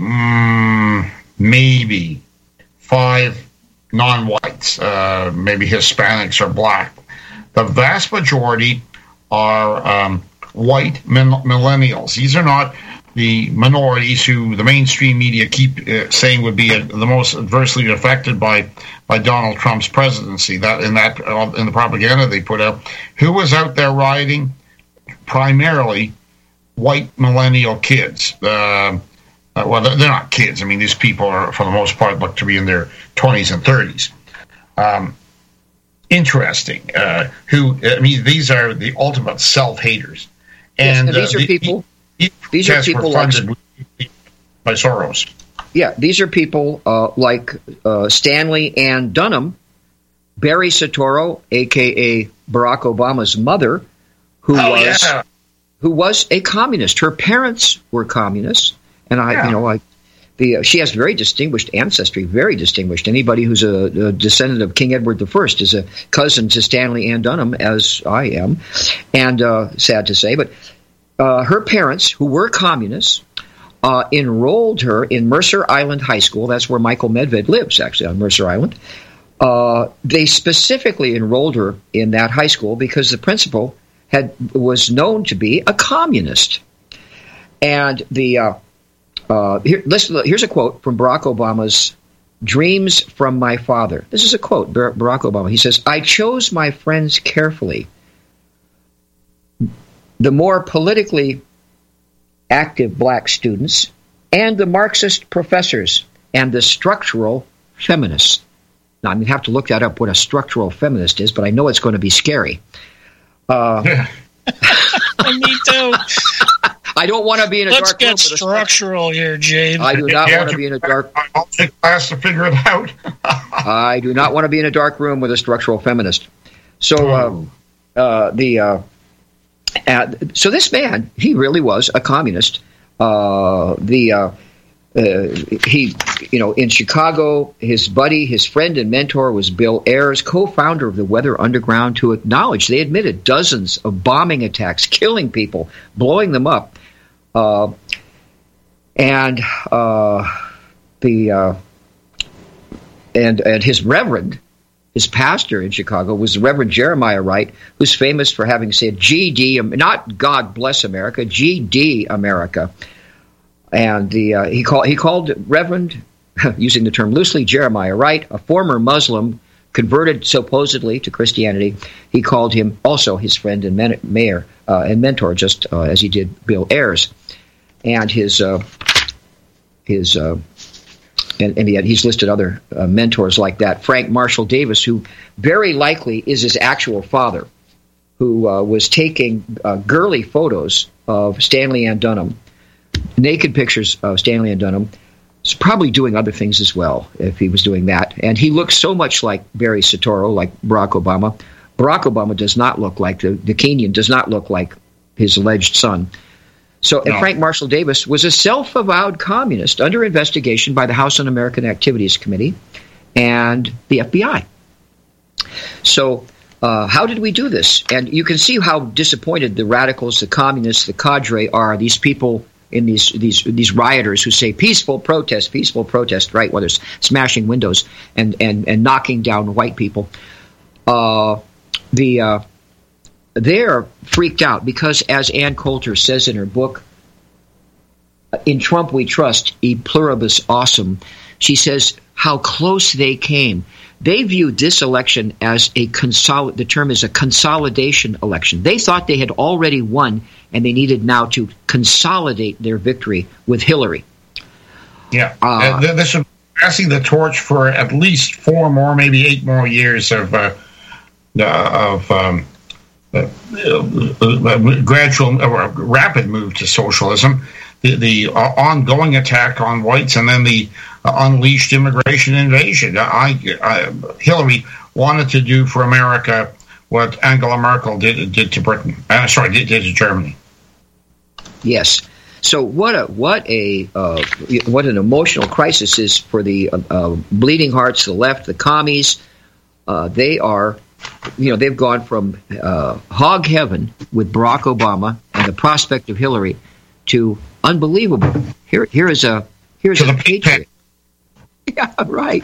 maybe 5 non-whites, maybe Hispanics or black. The vast majority are white millennials. These are not the minorities who the mainstream media keep saying would be the most adversely affected by Donald Trump's presidency. That in the propaganda they put out, who was out there rioting? Primarily white millennial kids. Well, they're not kids. I mean, these people are, for the most part, look to be in their 20s and 30s. Interesting. These are the ultimate self-haters. And these are people. These are people funded by Soros. Yeah, these are people like Stanley Ann Dunham, Barry Soetoro, a.k.a. Barack Obama's mother, who was a communist. Her parents were communists, and she has very distinguished ancestry, very distinguished. Anybody who's a descendant of King Edward I is a cousin to Stanley Ann Dunham, as I am, and sad to say, but her parents, who were communists, enrolled her in Mercer Island High School. That's where Michael Medved lives, actually, on Mercer Island. They specifically enrolled her in that high school because the principal was known to be a communist. And here's a quote from Barack Obama's Dreams from my father. This is a quote, Barack Obama. He says, I chose my friends carefully. The more politically active black students and the Marxist professors and the structural feminists. Now, I'm going to have to look that up, what a structural feminist is, but I know it's going to be scary. Me too. I don't want to be in a dark room. Let's get structural here, James. I do not want to be in a dark. I'll take class to figure it out. I do not want to be in a dark room with a structural feminist. So so this man, he really was a communist. He, in Chicago, his buddy, his friend and mentor was Bill Ayers, co-founder of the Weather Underground, who acknowledged they admitted dozens of bombing attacks, killing people, blowing them up. And his reverend, his pastor in Chicago, was the Reverend Jeremiah Wright, who's famous for having said GD, not God bless America, GD America. And he called Reverend, using the term loosely, Jeremiah Wright, a former Muslim converted supposedly to Christianity. He called him also his friend and mentor, just as he did Bill Ayers. And he's listed other mentors like that. Frank Marshall Davis, who very likely is his actual father, who was taking girly photos of Stanley Ann Dunham, naked pictures of Stanley and Dunham. He's probably doing other things as well if he was doing that. And he looks so much like Barry Soetoro, like Barack Obama. Barack Obama does not look like the Kenyan, does not look like his alleged son. So no. Frank Marshall Davis was a self-avowed communist under investigation by the House Un-American Activities Committee and the FBI. So how did we do this? And you can see how disappointed the radicals, the communists, the cadre are, these people in these rioters who say peaceful protest, right? Well, they're smashing windows and knocking down white people. They're freaked out because, as Ann Coulter says in her book, In Trump We Trust, E Pluribus Awesome, she says how close they came. They viewed this election as the term is a consolidation election. They thought they had already won, and they needed now to consolidate their victory with Hillary. Yeah. This is passing the torch for at least 4 more, maybe 8 more years of gradual, rapid move to socialism, the ongoing attack on whites, and then the unleashed immigration invasion. Hillary wanted to do for America what Angela Merkel did to Britain. Did to Germany. Yes. So what an emotional crisis is for the bleeding hearts, the left, the commies. They are. They've gone from hog heaven with Barack Obama and the prospect of Hillary to unbelievable. Here is a patriot. Yeah, right.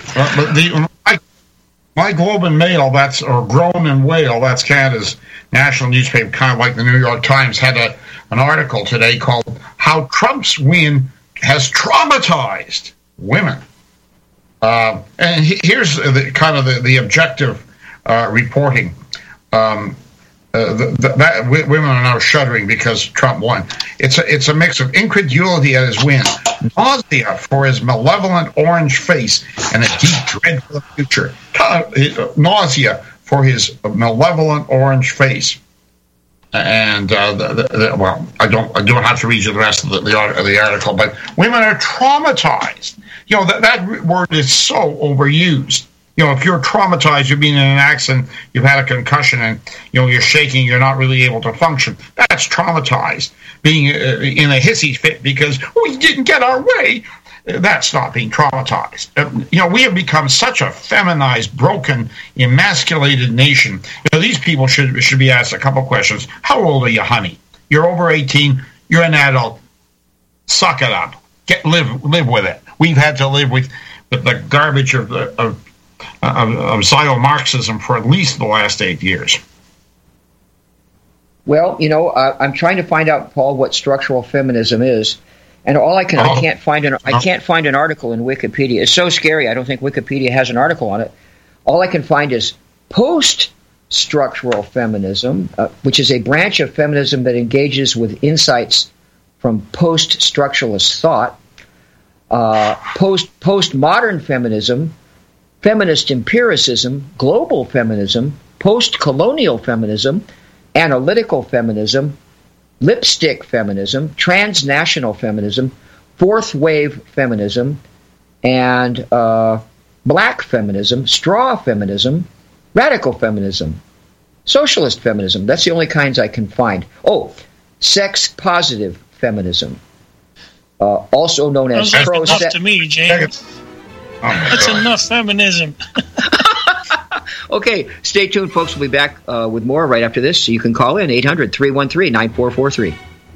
My Globe and Mail, or Groan and Wail, that's Canada's national newspaper, kind of like the New York Times, had an article today called "How Trump's Win Has Traumatized Women." And here's the objective reporting. That women are now shuddering because Trump won. It's a mix of incredulity at his win, nausea for his malevolent orange face, and a deep dread for the future. Nausea for his malevolent orange face. And I don't have to read you the rest of the article, but women are traumatized. That word is so overused. If you're traumatized, you've been in an accident, you've had a concussion, and you're shaking, you're not really able to function. That's traumatized. Being in a hissy fit because we didn't get our way, that's not being traumatized. We have become such a feminized, broken, emasculated nation. These people should be asked a couple questions. How old are you, honey? You're over 18. You're an adult. Suck it up. Live with it. We've had to live with the garbage of Zio-Marxism for at least the last 8 years. Well, I'm trying to find out, Paul, what structural feminism is, And I can't find an article in Wikipedia. It's so scary. I don't think Wikipedia has an article on it. All I can find is post-structural feminism, which is a branch of feminism that engages with insights from post-structuralist thought. Postmodern feminism, feminist empiricism, global feminism, post-colonial feminism, analytical feminism, lipstick feminism, transnational feminism, fourth wave feminism, and black feminism, straw feminism, radical feminism, socialist feminism. That's the only kinds I can find. Oh, sex positive feminism, also known as enough to me, James. That's enough feminism. Okay, stay tuned, folks. We'll be back with more right after this. So you can call in 800-313-9443.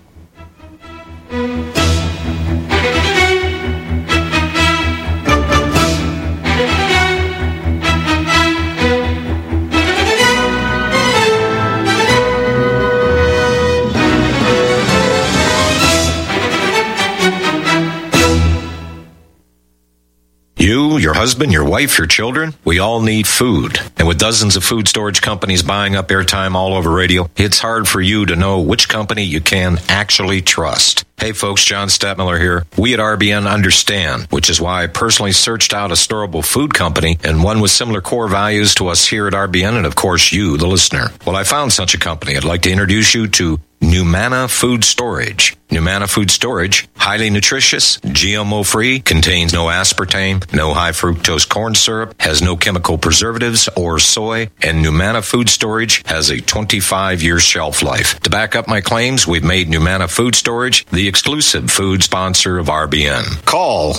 You, your husband, your wife, your children, we all need food. And with dozens of food storage companies buying up airtime all over radio, it's hard for you to know which company you can actually trust. Hey folks, John Stadtmiller here. We at RBN understand, which is why I personally searched out a storable food company and one with similar core values to us here at RBN and of course you, the listener. Well, I found such a company. I'd like to introduce you to Numana Food Storage. Numana Food Storage, highly nutritious, GMO-free, contains no aspartame, no high-fructose corn syrup, has no chemical preservatives or soy, and Numana Food Storage has a 25-year shelf life. To back up my claims, we've made Numana Food Storage the exclusive food sponsor of RBN. Call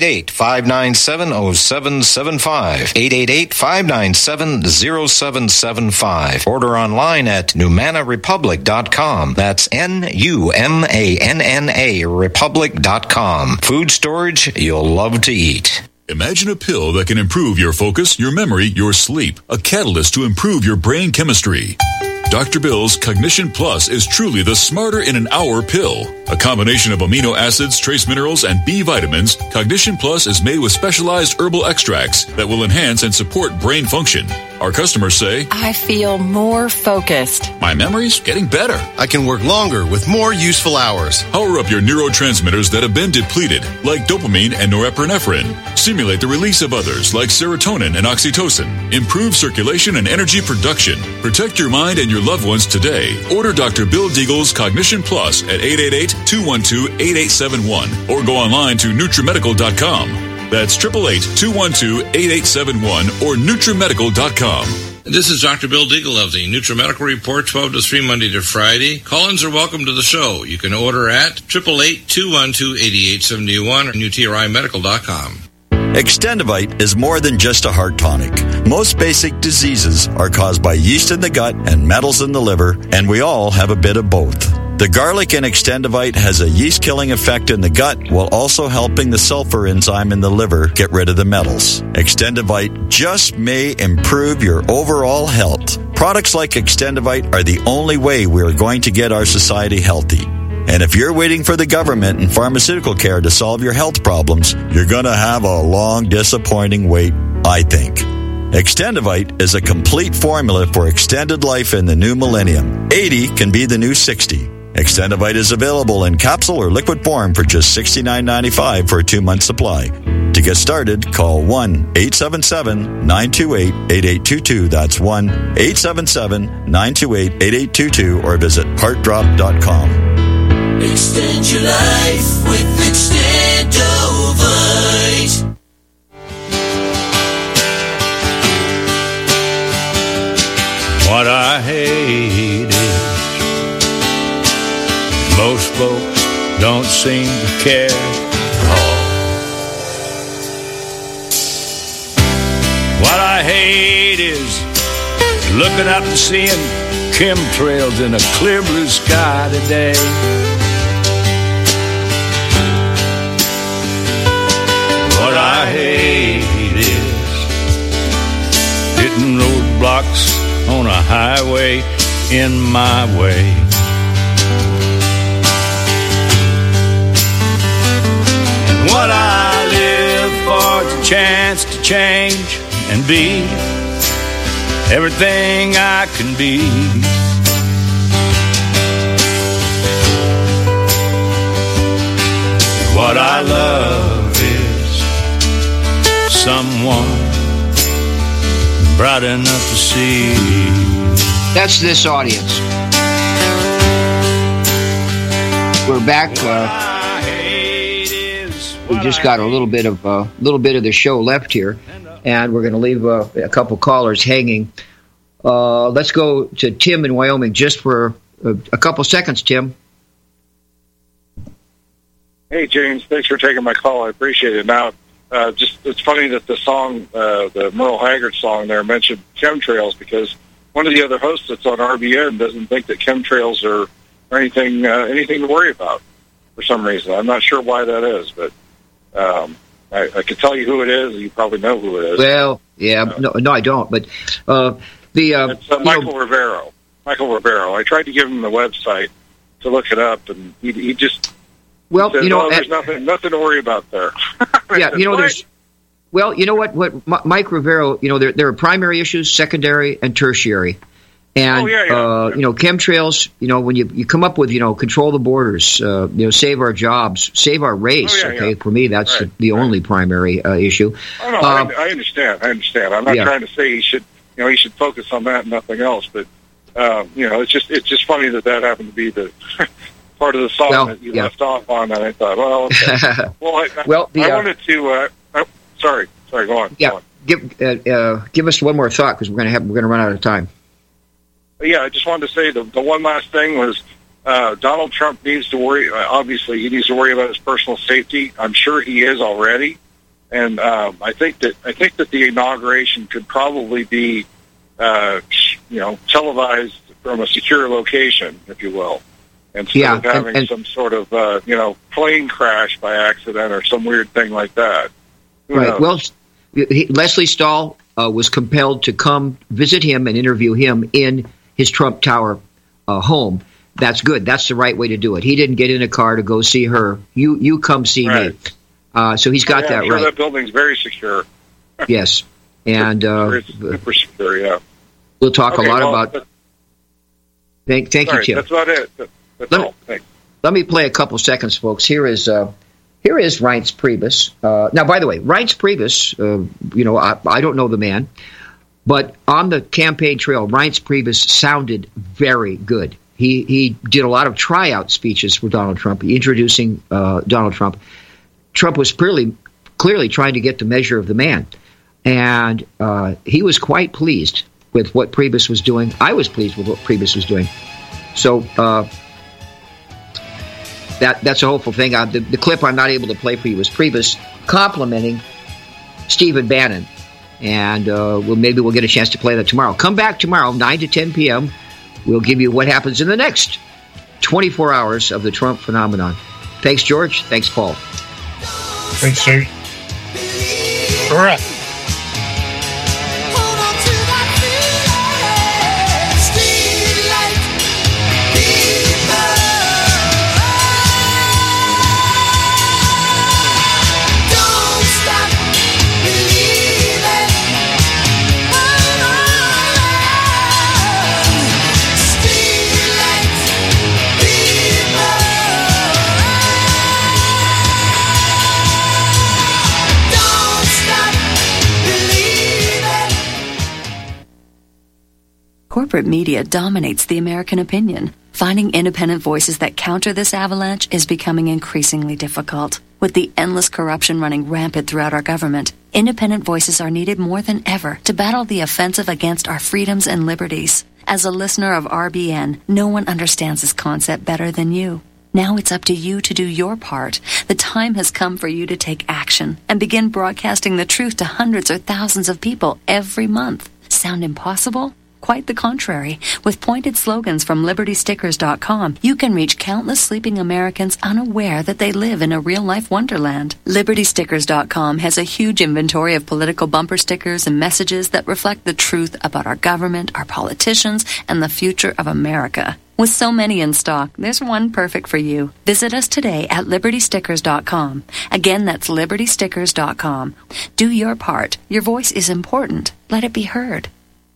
888-597-0775, 888-597-0775. Order online at NumanaRepublic.com. That's NUMANNA Republic.com. Food storage you'll love to eat. Imagine a pill that can improve your focus, your memory, your sleep. A catalyst to improve your brain chemistry. Dr. Bill's Cognition Plus is truly the smarter in an hour pill. A combination of amino acids, trace minerals, and B vitamins, Cognition Plus is made with specialized herbal extracts that will enhance and support brain function. Our customers say, I feel more focused. My memory's getting better. I can work longer with more useful hours. Power up your neurotransmitters that have been depleted, like dopamine and norepinephrine. Stimulate the release of others, like serotonin and oxytocin. Improve circulation and energy production. Protect your mind and your loved ones today. Order Dr. Bill Deagle's Cognition Plus at 888-212-8871 or go online to NutriMedical.com. That's 888-212-8871 or NutriMedical.com. This is Dr. Bill Deagle of the NutriMedical Report, 12 to 3 Monday to Friday. Call-ins are welcome to the show. You can order at 888-212-8871 or NutriMedical.com. Extendivite is more than just a heart tonic. Most basic diseases are caused by yeast in the gut and metals in the liver, and we all have a bit of both. The garlic in Extendivite has a yeast-killing effect in the gut while also helping the sulfur enzyme in the liver get rid of the metals. Extendivite just may improve your overall health. Products like Extendivite are the only way we are going to get our society healthy. And if you're waiting for the government and pharmaceutical care to solve your health problems, you're going to have a long, disappointing wait, I think. Extendivite is a complete formula for extended life in the new millennium. 80 can be the new 60. Extendivite is available in capsule or liquid form for just $69.95 for a 2-month supply. To get started, call 1-877-928-8822. That's 1-877-928-8822 or visit heartdrop.com. Extend your life with Extendovite. What I hate is most folks don't seem to care at all. What I hate is looking up and seeing chemtrails in a clear blue sky today. What I hate is hitting roadblocks on a highway in my way. what I live for, is a chance to change and be everything I can be. What I love is someone bright enough to see. That's this audience. We're back. We just got a little bit of the show left here, and we're going to leave a couple callers hanging. Let's go to Tim in Wyoming just for a couple seconds, Tim. Hey, James. Thanks for taking my call. I appreciate it. Now, it's funny that the song, the Merle Haggard song there, mentioned chemtrails, because one of the other hosts that's on RBN doesn't think that chemtrails are anything to worry about for some reason. I'm not sure why that is, but I could tell you who it is. You probably know who it is. Well, yeah, no, I don't. But it's Michael Rivero. Michael Rivero. I tried to give him the website to look it up, and he just said, there's nothing to worry about there. Yeah, there's. Well, you know what Mike Rivero, there are primary issues, secondary, and tertiary. And, chemtrails, when you come up with, control the borders, save our jobs, save our race, For me, that's the only primary issue. Oh, no, I understand. I'm not trying to say he should focus on that and nothing else, but, it's just funny that happened to be the part of the song that you left off on, and I thought, well, okay. I wanted to, sorry, go on. Yeah, give us one more thought, because we're going to run out of time. Yeah, I just wanted to say the one last thing was Donald Trump needs to worry. Obviously, he needs to worry about his personal safety. I'm sure he is already, and I think that the inauguration could probably be, televised from a secure location, if you will, instead of having some sort of plane crash by accident or some weird thing like that. Who knows? Well, Leslie Stahl was compelled to come visit him and interview him in his Trump Tower home. That's good. That's the right way to do it. He didn't get in a car to go see her. You come see me. So he's got that I'm sure right. That building's very secure. Yes, and super secure. Yeah. We'll talk a lot about. Thank you, Tim. That's about it. That's all. Thanks. Let me play a couple seconds, folks. Here is Reince Priebus. Now, by the way, Reince Priebus, I don't know the man, but on the campaign trail, Reince Priebus sounded very good. He did a lot of tryout speeches for Donald Trump, introducing Donald Trump. Trump was clearly trying to get the measure of the man, and he was quite pleased with what Priebus was doing. I was pleased with what Priebus was doing. So that's a hopeful thing. The clip I'm not able to play for you was Priebus complimenting Stephen Bannon. And maybe we'll get a chance to play that tomorrow. Come back tomorrow, 9 to 10 p.m. We'll give you what happens in the next 24 hours of the Trump phenomenon. Thanks, George. Thanks, Paul. Thanks, Steve. Correct. Corporate media dominates the American opinion. Finding independent voices that counter this avalanche is becoming increasingly difficult. With the endless corruption running rampant throughout our government, independent voices are needed more than ever to battle the offensive against our freedoms and liberties. As a listener of RBN, no one understands this concept better than you. Now it's up to you to do your part. The time has come for you to take action and begin broadcasting the truth to hundreds or thousands of people every month. Sound impossible? Quite the contrary. With pointed slogans from LibertyStickers.com, you can reach countless sleeping Americans unaware that they live in a real-life wonderland. LibertyStickers.com has a huge inventory of political bumper stickers and messages that reflect the truth about our government, our politicians, and the future of America. With so many in stock, there's one perfect for you. Visit us today at libertystickers.com. Again, that's libertystickers.com. Do your part. Your voice is important. Let it be heard.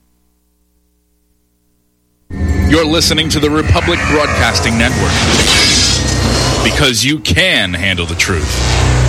You're listening to the Republic Broadcasting Network. Because you can handle the truth.